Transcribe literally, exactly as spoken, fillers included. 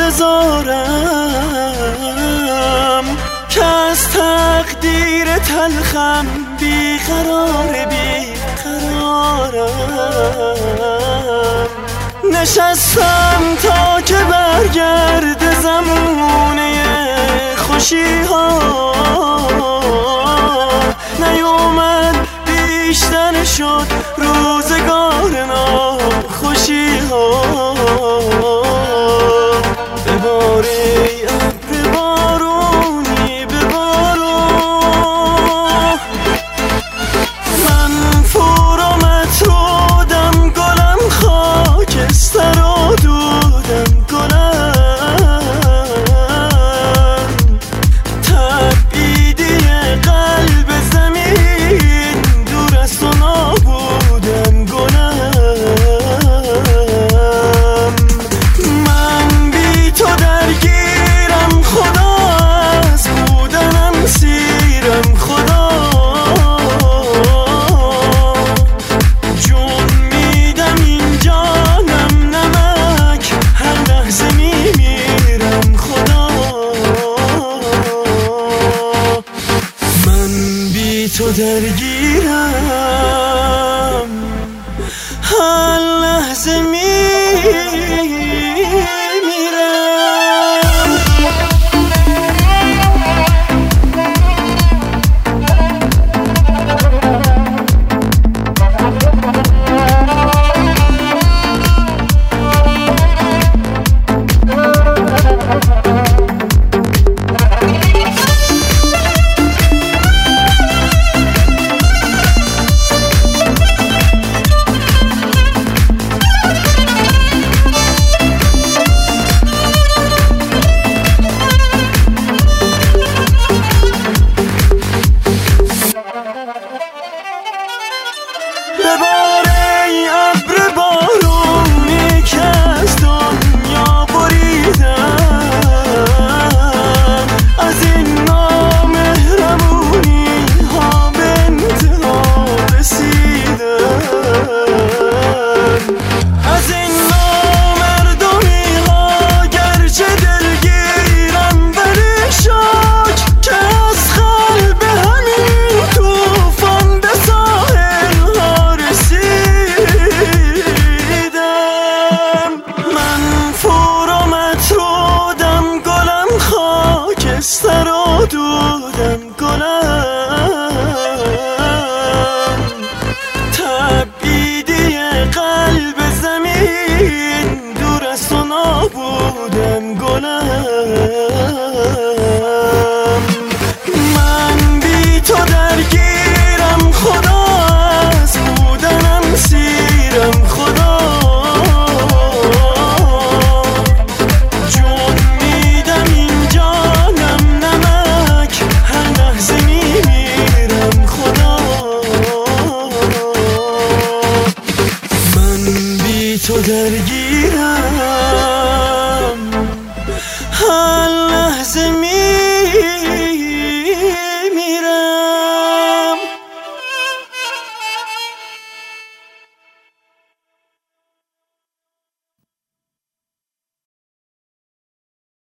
بذارم که از تقدیر تلخم بیقرار بیقرارم. نشستم تا که برگرد زمونه خوشی ها، نیومد بیشتر شد روزگار ناخوشی ها. بباری ابر بارونی ببارون، من فرو مطرودم گلم خاکستر و دودم گلم، تبعیدی قلب زمین دور از تو نابودم گلم. من بی تو درگیرم خدا، از بودنم سیرم خدا، جون میدم این جانم نمک هر لحظه میمیرم خدا. من بی تو درگیرم هر لحظه میمیرم. بباره ای ابر بارونی که از دنیا بریدم، از این نامهربونی ها به انتها رسیدم، از این نامردمی ها گرچه دلگیرم ولی شاک که از قلب همین توفان به ساحل ها رسیدم. من فرو مطرودم گلم خاکستر و دودم گلم، تبعیدی قلب زمین دور از تو نابودم گلم. من بی تو درگیرم خدا، از بودنم سیرم خدا، جون میدم این جانم نمک هر لحظه میمیرم خدا. من بی تو درگیرم